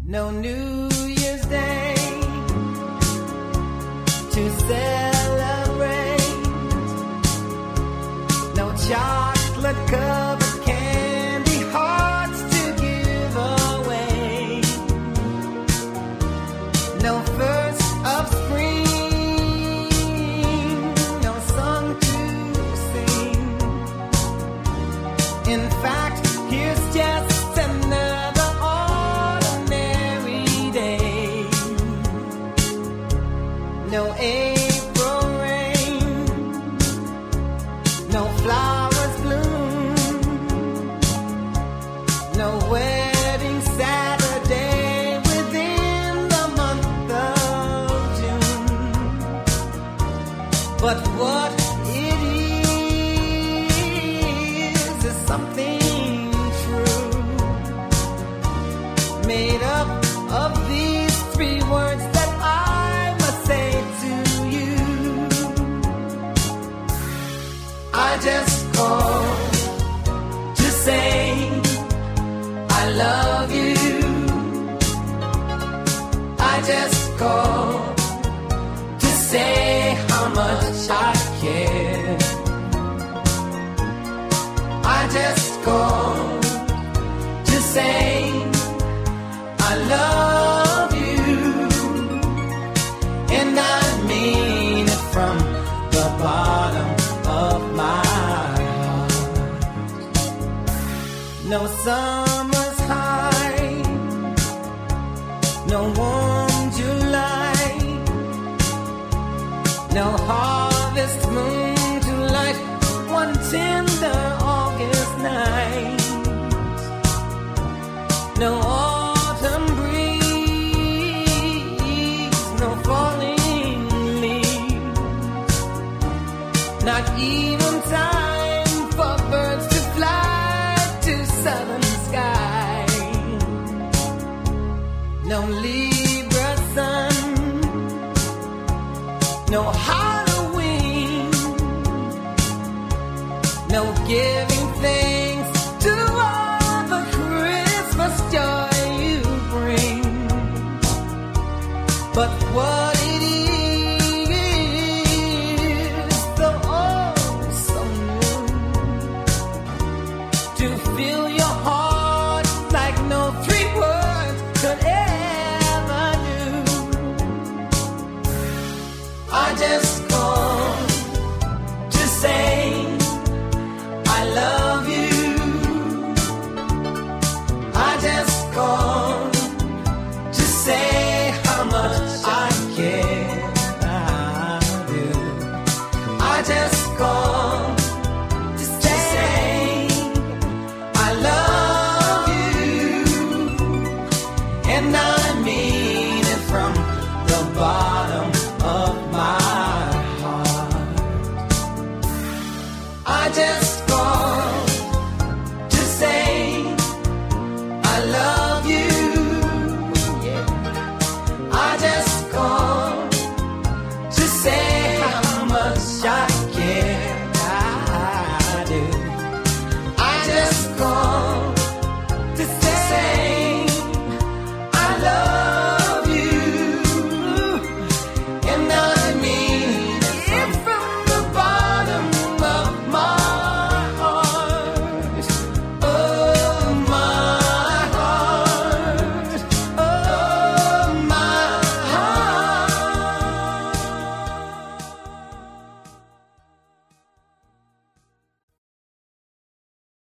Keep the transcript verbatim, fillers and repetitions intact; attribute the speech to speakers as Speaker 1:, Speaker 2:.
Speaker 1: No New Year's Day to celebrate. No chocolate covered candy hearts to give away. No first of spring, no song to sing. In fact, here's just another ordinary day. No April rain, no flowers bloom, no wedding Saturday within the month of June. But what it is is something true, made up of these three words that I must say to you. I just called to say I love you. I just called to say how much I care. I just called to say I love you, and I mean it from the bottom of my heart. No summer's high, no warm July, no harvest moon to light one tender August night. No autumn breeze, no falling leaves, not even time for birds to fly to southern skies. No Libra sun, no Halloween, no giving thanks to all the Christmas joy you bring. But what it is, the oh so new, to fill your heart like no three words could ever do. I just called to say I love you. I just called to say how much I care. I do. I just called to say I love you, and I mean it from the bottom of my heart. I just